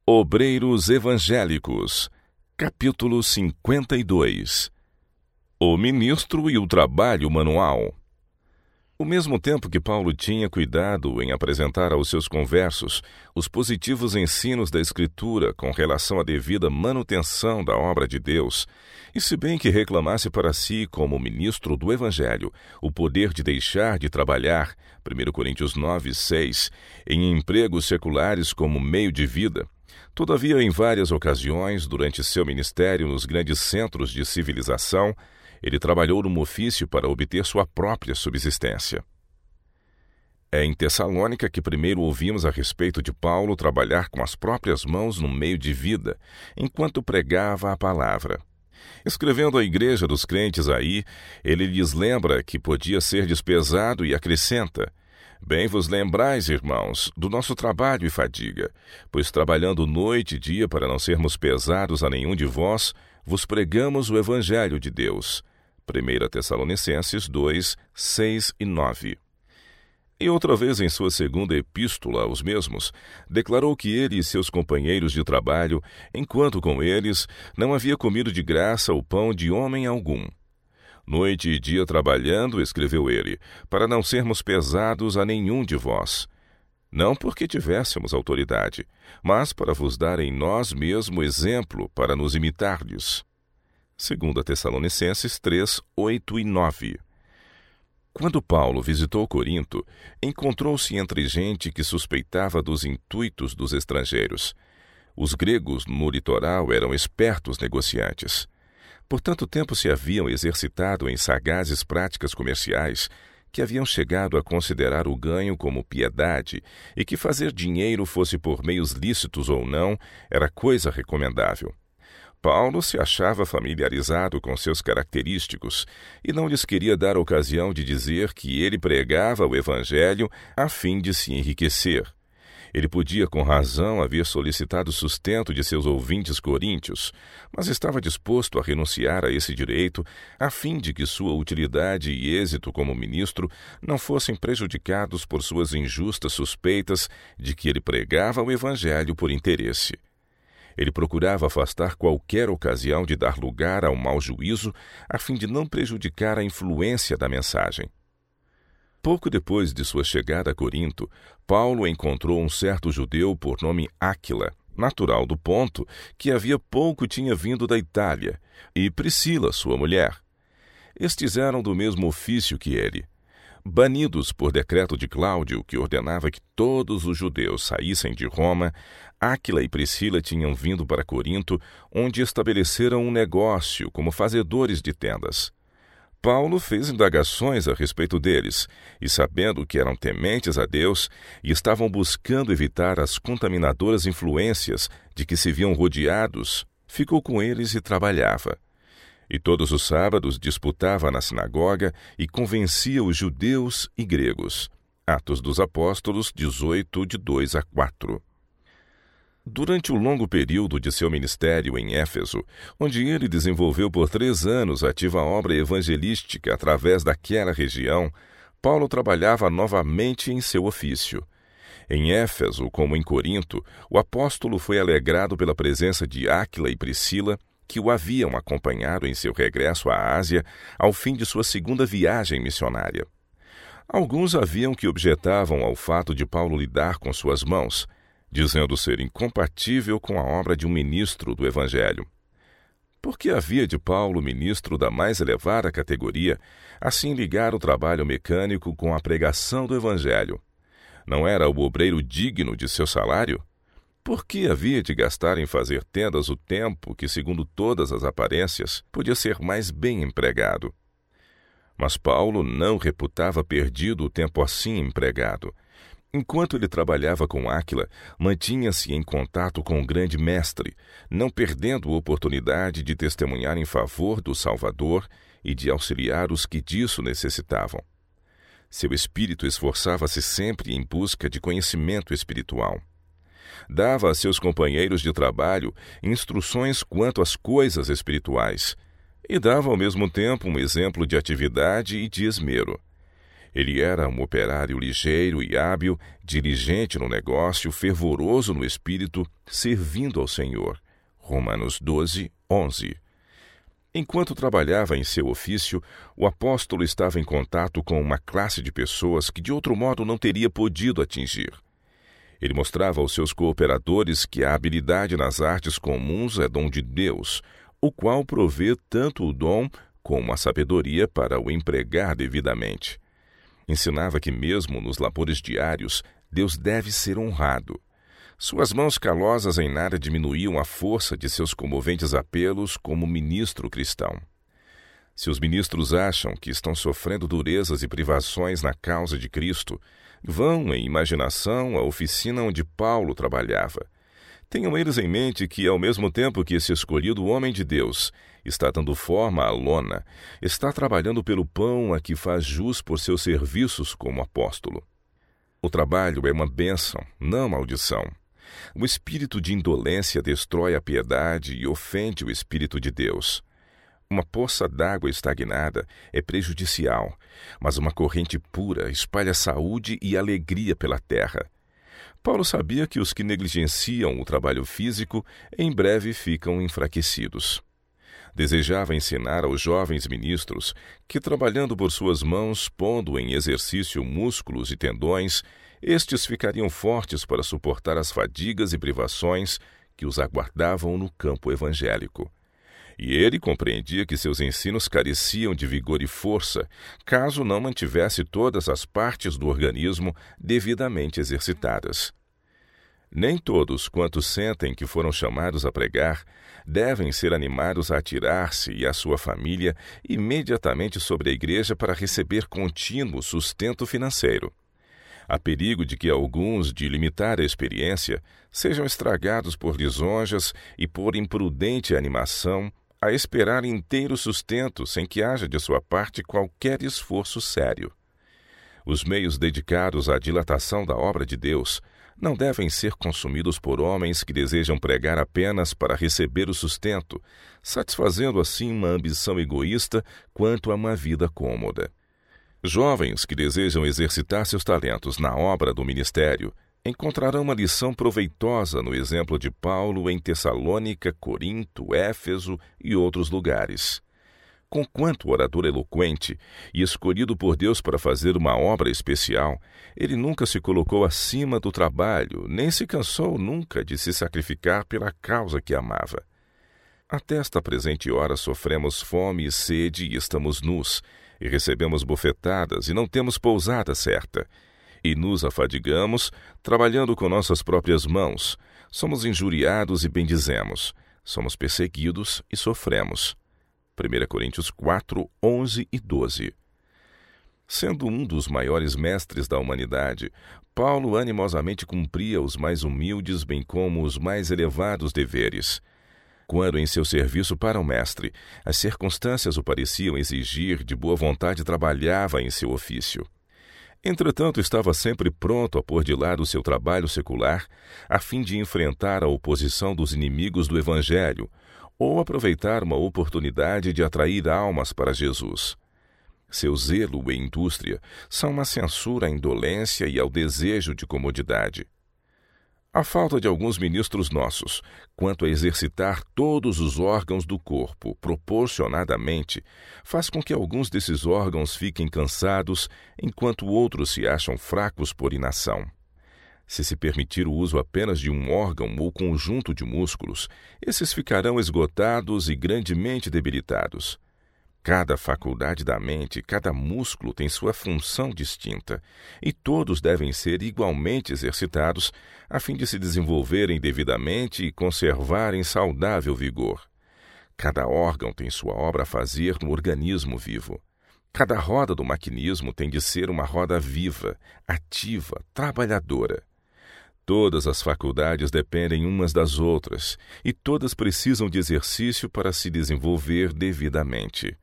Obreiros Evangélicos, capítulo 52. O ministro e o trabalho manual. Ao mesmo tempo que Paulo tinha cuidado em apresentar aos seus conversos os positivos ensinos da Escritura com relação à devida manutenção da obra de Deus, e se bem que reclamasse para si, como ministro do Evangelho, o poder de deixar de trabalhar, 1 Coríntios 9:6, em empregos seculares como meio de vida, todavia, em várias ocasiões, durante seu ministério nos grandes centros de civilização, ele trabalhou no ofício para obter sua própria subsistência. É em Tessalônica que primeiro ouvimos a respeito de Paulo trabalhar com as próprias mãos no meio de vida, enquanto pregava a palavra. Escrevendo à igreja dos crentes aí, ele lhes lembra que podia ser despesado e acrescenta: Bem vos lembrais, irmãos, do nosso trabalho e fadiga, pois trabalhando noite e dia para não sermos pesados a nenhum de vós, vos pregamos o Evangelho de Deus. 1 Tessalonicenses 2, 6 e 9. E outra vez em sua segunda epístola aos mesmos, declarou que ele e seus companheiros de trabalho, enquanto com eles, não havia comido de graça o pão de homem algum. Noite e dia trabalhando, escreveu ele, para não sermos pesados a nenhum de vós. Não porque tivéssemos autoridade, mas para vos dar em nós mesmo exemplo para nos imitar-lhes. 2 Tessalonicenses 3, 8 e 9. Quando Paulo visitou Corinto, encontrou-se entre gente que suspeitava dos intuitos dos estrangeiros. Os gregos no litoral eram espertos negociantes. Por tanto tempo se haviam exercitado em sagazes práticas comerciais, que haviam chegado a considerar o ganho como piedade e que fazer dinheiro fosse por meios lícitos ou não, era coisa recomendável. Paulo se achava familiarizado com seus característicos e não lhes queria dar ocasião de dizer que ele pregava o Evangelho a fim de se enriquecer. Ele podia, com razão, haver solicitado sustento de seus ouvintes coríntios, mas estava disposto a renunciar a esse direito a fim de que sua utilidade e êxito como ministro não fossem prejudicados por suas injustas suspeitas de que ele pregava o Evangelho por interesse. Ele procurava afastar qualquer ocasião de dar lugar ao mau juízo, a fim de não prejudicar a influência da mensagem. Pouco depois de sua chegada a Corinto, Paulo encontrou um certo judeu por nome Áquila, natural do Ponto, que havia pouco tinha vindo da Itália, e Priscila, sua mulher. Estes eram do mesmo ofício que ele. Banidos por decreto de Cláudio, que ordenava que todos os judeus saíssem de Roma, Áquila e Priscila tinham vindo para Corinto, onde estabeleceram um negócio como fazedores de tendas. Paulo fez indagações a respeito deles, e sabendo que eram tementes a Deus e estavam buscando evitar as contaminadoras influências de que se viam rodeados, ficou com eles e trabalhava. E todos os sábados disputava na sinagoga e convencia os judeus e gregos. Atos dos Apóstolos 18, de 2 a 4. Durante o longo período de seu ministério em Éfeso, onde ele desenvolveu por 3 anos a ativa obra evangelística através daquela região, Paulo trabalhava novamente em seu ofício. Em Éfeso, como em Corinto, o apóstolo foi alegrado pela presença de Áquila e Priscila, que o haviam acompanhado em seu regresso à Ásia ao fim de sua segunda viagem missionária. Alguns haviam que objetavam ao fato de Paulo lidar com suas mãos, dizendo ser incompatível com a obra de um ministro do Evangelho. Porque havia de Paulo, ministro da mais elevada categoria, assim ligar o trabalho mecânico com a pregação do Evangelho? Não era o obreiro digno de seu salário? Por que havia de gastar em fazer tendas o tempo que, segundo todas as aparências, podia ser mais bem empregado? Mas Paulo não reputava perdido o tempo assim empregado. Enquanto ele trabalhava com Áquila, mantinha-se em contato com o grande mestre, não perdendo a oportunidade de testemunhar em favor do Salvador e de auxiliar os que disso necessitavam. Seu espírito esforçava-se sempre em busca de conhecimento espiritual. Dava a seus companheiros de trabalho instruções quanto às coisas espirituais e dava ao mesmo tempo um exemplo de atividade e de esmero. Ele era um operário ligeiro e hábil, diligente no negócio, fervoroso no espírito, servindo ao Senhor. Romanos 12, 11. Enquanto trabalhava em seu ofício, o apóstolo estava em contato com uma classe de pessoas que de outro modo não teria podido atingir. Ele mostrava aos seus cooperadores que a habilidade nas artes comuns é dom de Deus, o qual provê tanto o dom como a sabedoria para o empregar devidamente. Ensinava que mesmo nos labores diários, Deus deve ser honrado. Suas mãos calosas em nada diminuíam a força de seus comoventes apelos como ministro cristão. Se os ministros acham que estão sofrendo durezas e privações na causa de Cristo, vão em imaginação à oficina onde Paulo trabalhava. Tenham eles em mente que, ao mesmo tempo que esse escolhido homem de Deus está dando forma à lona, está trabalhando pelo pão a que faz jus por seus serviços como apóstolo. O trabalho é uma bênção, não maldição. O espírito de indolência destrói a piedade e ofende o Espírito de Deus. Uma poça d'água estagnada é prejudicial, mas uma corrente pura espalha saúde e alegria pela terra. Paulo sabia que os que negligenciam o trabalho físico em breve ficam enfraquecidos. Desejava ensinar aos jovens ministros que, trabalhando por suas mãos, pondo em exercício músculos e tendões, estes ficariam fortes para suportar as fadigas e privações que os aguardavam no campo evangélico. E ele compreendia que seus ensinos careciam de vigor e força, caso não mantivesse todas as partes do organismo devidamente exercitadas. Nem todos quantos sentem que foram chamados a pregar devem ser animados a atirar-se e a sua família imediatamente sobre a igreja para receber contínuo sustento financeiro. Há perigo de que alguns, de limitada experiência, sejam estragados por lisonjas e por imprudente animação a esperar inteiro sustento sem que haja de sua parte qualquer esforço sério. Os meios dedicados à dilatação da obra de Deus não devem ser consumidos por homens que desejam pregar apenas para receber o sustento, satisfazendo assim uma ambição egoísta quanto a uma vida cômoda. Jovens que desejam exercitar seus talentos na obra do ministério encontrarão uma lição proveitosa no exemplo de Paulo em Tessalônica, Corinto, Éfeso e outros lugares. Conquanto orador eloquente e escolhido por Deus para fazer uma obra especial, ele nunca se colocou acima do trabalho, nem se cansou nunca de se sacrificar pela causa que amava. Até esta presente hora sofremos fome e sede e estamos nus, e recebemos bofetadas e não temos pousada certa. E nos afadigamos, trabalhando com nossas próprias mãos. Somos injuriados e bendizemos. Somos perseguidos e sofremos. 1 Coríntios 4, 11 e 12. Sendo um dos maiores mestres da humanidade, Paulo animosamente cumpria os mais humildes bem como os mais elevados deveres. Quando em seu serviço para o mestre, as circunstâncias o pareciam exigir, de boa vontade trabalhava em seu ofício. Entretanto, estava sempre pronto a pôr de lado o seu trabalho secular, a fim de enfrentar a oposição dos inimigos do Evangelho, ou aproveitar uma oportunidade de atrair almas para Jesus. Seu zelo e indústria são uma censura à indolência e ao desejo de comodidade. A falta de alguns ministros nossos, quanto a exercitar todos os órgãos do corpo proporcionadamente, faz com que alguns desses órgãos fiquem cansados, enquanto outros se acham fracos por inação. Se permitir o uso apenas de um órgão ou conjunto de músculos, esses ficarão esgotados e grandemente debilitados. Cada faculdade da mente, cada músculo tem sua função distinta, e todos devem ser igualmente exercitados, a fim de se desenvolverem devidamente e conservarem saudável vigor. Cada órgão tem sua obra a fazer no organismo vivo. Cada roda do maquinismo tem de ser uma roda viva, ativa, trabalhadora. Todas as faculdades dependem umas das outras, e todas precisam de exercício para se desenvolver devidamente.